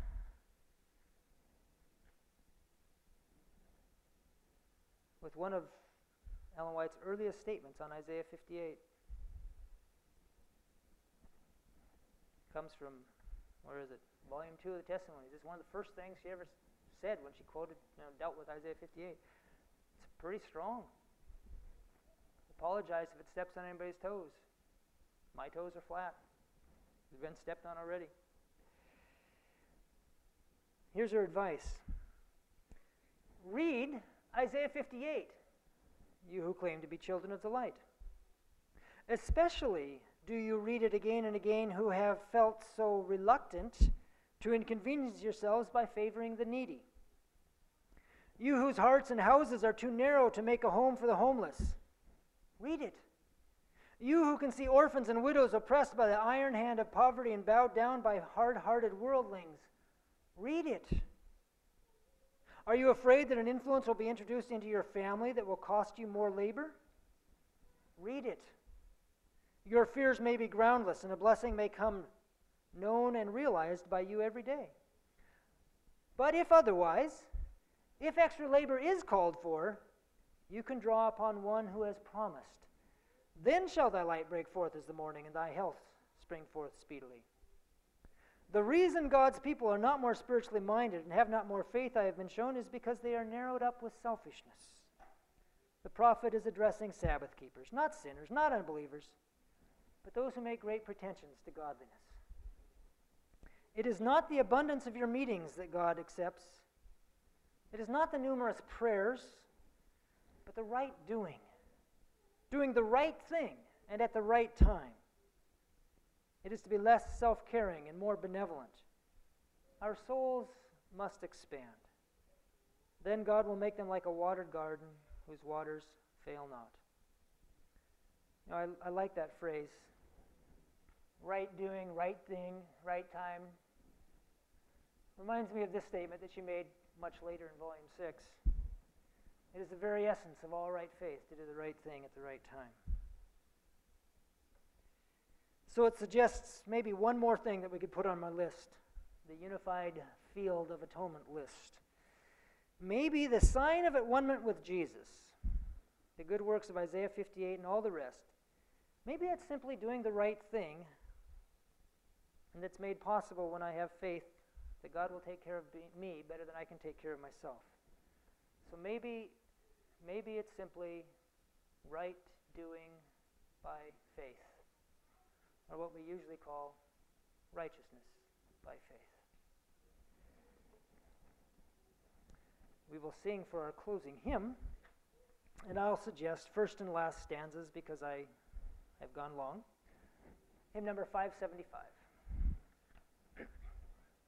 with one of Ellen White's earliest statements on Isaiah fifty-eight. Comes from, where is it? Volume two of the Testimonies. It's one of the first things she ever said when she quoted, you know, dealt with Isaiah fifty-eight. It's pretty strong. Apologize if it steps on anybody's toes. My toes are flat. They've been stepped on already. Here's her advice. Read Isaiah fifty-eight, you who claim to be children of the light. Especially do you read it again and again who have felt so reluctant to inconvenience yourselves by favoring the needy. You whose hearts and houses are too narrow to make a home for the homeless. Read it. You who can see orphans and widows oppressed by the iron hand of poverty and bowed down by hard-hearted worldlings. Read it. Are you afraid that an influence will be introduced into your family that will cost you more labor? Read it. Your fears may be groundless, and a blessing may come known and realized by you every day. But if otherwise, if extra labor is called for, you can draw upon one who has promised. Then shall thy light break forth as the morning, and thy health spring forth speedily. The reason God's people are not more spiritually minded and have not more faith, I have been shown, is because they are narrowed up with selfishness. The prophet is addressing Sabbath keepers, not sinners, not unbelievers, but those who make great pretensions to godliness. It is not the abundance of your meetings that God accepts. It is not the numerous prayers, but the right doing. Doing the right thing and at the right time. It is to be less self-caring and more benevolent. Our souls must expand. Then God will make them like a watered garden whose waters fail not. You know, I, I like that phrase. right doing, right thing, right time. Reminds me of this statement that she made much later in Volume six. It is the very essence of all right faith to do the right thing at the right time. So it suggests maybe one more thing that we could put on my list, the unified field of atonement list. Maybe the sign of at-one-ment with Jesus, the good works of Isaiah fifty-eight and all the rest, maybe that's simply doing the right thing, and that's made possible when I have faith that God will take care of me better than I can take care of myself. So maybe, maybe it's simply right doing by faith, or what we usually call righteousness by faith. We will sing for our closing hymn, and I'll suggest first and last stanzas because I have gone long. Hymn number five seventy-five.